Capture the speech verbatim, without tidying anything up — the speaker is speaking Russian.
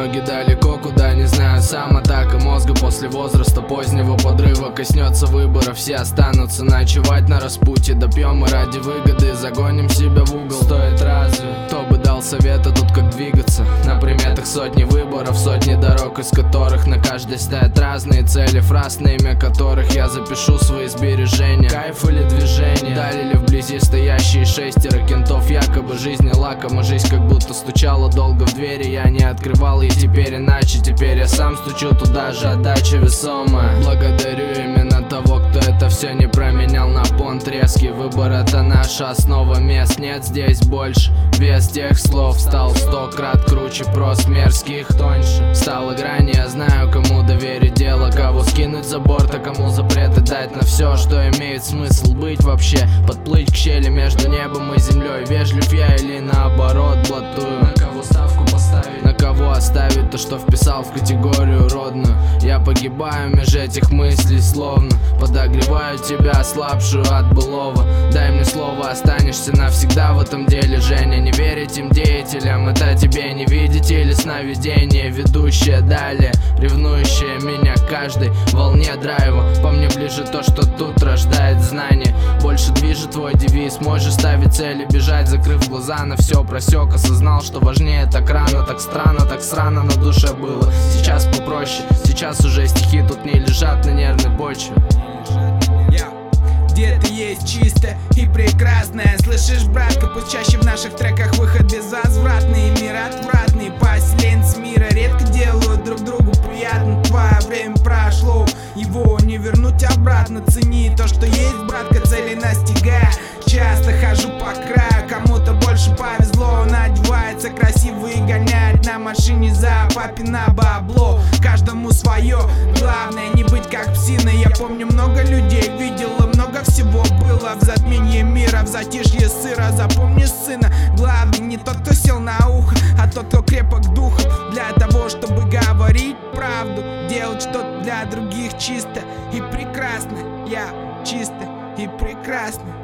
Ноги далеко, куда не знаю сам. Атака мозга после возраста позднего подрыва коснется выбора. Все останутся ночевать на распутье. Допьем мы ради выгоды, загоним себя в угол. Стоит разве? Кто бы дал совет, а тут как двигаться? На приметах сотни выборов, сотни дорог, из которых на каждой стоят разные цели. Фраз, на имя которых я запишу свои сбережения. Кайф или движение? Дали ли вблизи стоящие шестеро кентов? Якобы жизнь не лакома, жизнь как будто стучала долго в двери. Я не открывал, и теперь иначе. Теперь я сам стучу туда же, отдача весомая. Благодарю именно того, кто это все не променял на понт резкий. Выбор — это наша основа, мест нет здесь больше. Вес тех слов стал сто крат круче, прос мерзких тоньше. Стала грани, я знаю, кому доверить дело, кого скинуть за борт, а кому запреты дать на все, что имеет смысл быть вообще. Подплыть к щели между небом и землей. Вежлив я или наоборот блатую? На кого ставку поставить? На кого оставить то, что вписал в категорию родную? Я погибаю меж этих мыслей, словно подогреваю тебя, ослабшую от былого. Дай мне слово, останешься навсегда в этом деле, Женя. Не верить им деятелям, это тебе не видеть или сновидение, ведущее далее, ревнующее меня к каждой волне драйва. По мне ближе то, что тут рождает знание. Больше движет твой девиз, можешь ставить цели, бежать, закрыв глаза на все. Просек, осознал, что важнее так рано, так странно, так срано на душе было. Сейчас попроще, сейчас уже стихи тут не лежат на нервной почве. Где-то есть чистое и прекрасное. Слышишь, братка, пусть чаще в наших треках выход безвозвратный. Мир отвратный, поселенцы мира редко делают друг другу приятно. Твое время прошло, его не вернуть обратно. Цени то, что есть, братка, цели настигая. Часто хожу по краю, кому-то больше повезло. Надевается красиво и гоняет на машине за папина бабло. Каждому свое, главное не быть как псина. Я помню, много людей видел и много всего было в затмении мира, в затишье сыра. Запомни, сына, главный не тот, кто сел на ухо, а тот, кто крепок духом. Для того, чтобы говорить правду, делать что-то для других чисто и прекрасно. Я чисто и прекрасно.